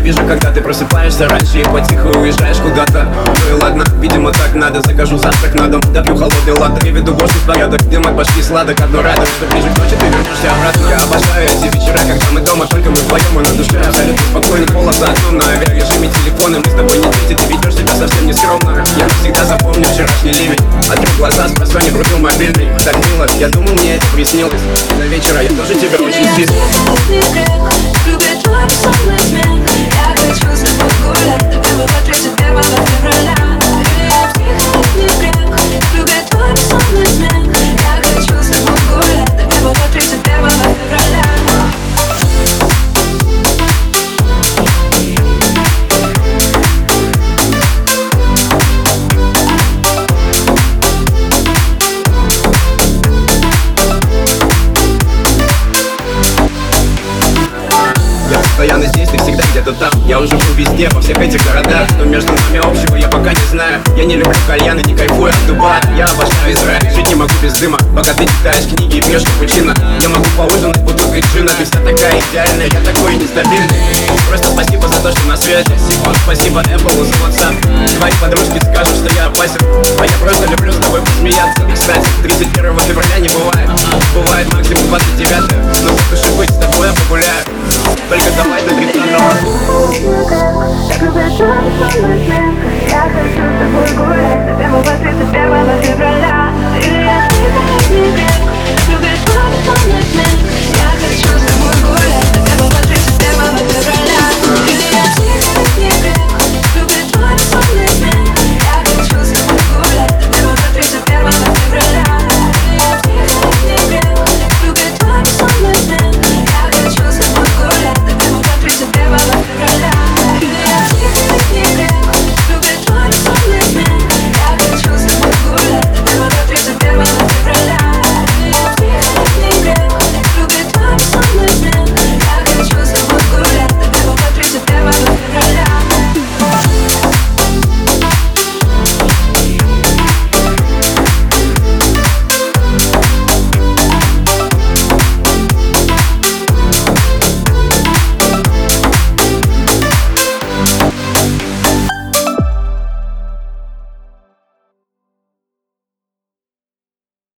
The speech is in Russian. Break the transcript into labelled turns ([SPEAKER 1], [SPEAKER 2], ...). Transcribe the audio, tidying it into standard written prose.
[SPEAKER 1] вижу, когда ты просыпаешься раньше и потихо уезжаешь куда-то. Ну и ладно, видимо так надо. Закажу завтрак на дом, допью холодный латте. Приведу гостю в порядок, дымок почти сладок. Одно радует, что ближе к ночи ты вернешься обратно. Я обожаю эти вечера, когда мы дома, только мы вдвоем, и на душе абсолютно спокойно. Полоса окном на авиарежиме телефона. Мы с тобой не дети, ты ведешь себя совсем не скромно. Я навсегда запомню вчерашний ливень. Открыл глаза, с просонья врубил мобильный. Так мило, я думал, мне это приснилось. На вечера я тоже тебя очень стиснул.
[SPEAKER 2] Любит твой бессонный смех. Я хочу с тобой гулять, тебе было 31 февраля. Психотный грех. Любит твой бессонный смех. Я хочу с тобой гулять, тебе было 31 февраля.
[SPEAKER 1] Постоянно здесь, ты всегда где-то там. Я уже был везде, во всех этих городах. Что между нами общего, я пока не знаю. Я не люблю кальяны, не кайфую от дуба. Я обожаю Израиль, жить не могу без дыма. Пока ты читаешь книги и пьешь капучино, я могу поужинать бутылкой джина. Ты вся такая идеальная, я такой нестабильный. Просто спасибо за то, что на связи. Спасибо Apple за WhatsApp. Твои подружки скажут, что я опасен, а я просто люблю с тобой посмеяться. И, кстати, 31 февраля не бывает. Бывает максимум 29, но запиши быть с тобой, я погуляю. Только давай до 30-го.
[SPEAKER 2] Я хочу с тобой гулять, тебе было 31